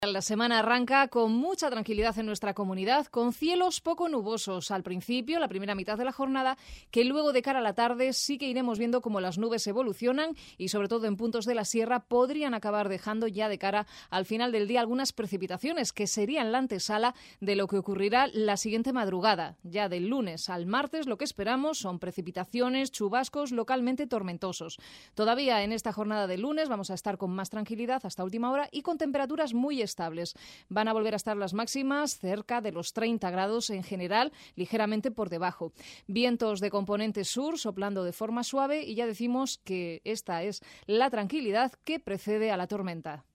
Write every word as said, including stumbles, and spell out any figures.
La semana arranca con mucha tranquilidad en nuestra comunidad, con cielos poco nubosos al principio, la primera mitad de la jornada, que luego de cara a la tarde sí que iremos viendo cómo las nubes evolucionan y sobre todo en puntos de la sierra podrían acabar dejando ya de cara al final del día algunas precipitaciones que serían la antesala de lo que ocurrirá la siguiente madrugada. Ya del lunes al martes lo que esperamos son precipitaciones, chubascos localmente tormentosos. Todavía en esta jornada de lunes vamos a estar con más tranquilidad hasta última hora y con temperaturas muy estables. estables. Van a volver a estar las máximas cerca de los treinta grados en general, ligeramente por debajo. Vientos de componente sur soplando de forma suave y ya decimos que esta es la tranquilidad que precede a la tormenta.